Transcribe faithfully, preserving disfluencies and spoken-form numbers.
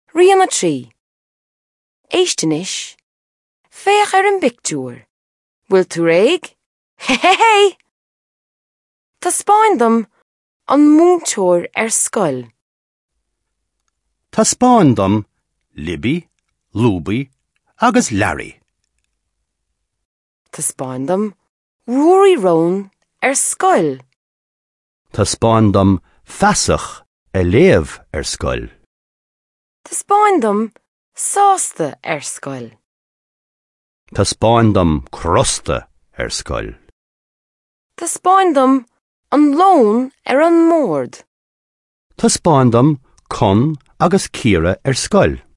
Rianna trí. Éistenis. Féach ar an bictúr. Bhfuil tú réig? He he he! Tá spáin dom an múntóir ar scoil. Tá spáin dom Libby, Luby agus Larry. Tá spáin dom Rory Rowan ar scoil. Tá spáin dom Fasach a léamh ar scoil. Tá spáin dom sásta ar scoil. Tá spáin dom Crosta ar scoil. Tá spáin dom an lón ar an mórd. Tá spáin dom Con agus Ciara ar scoil.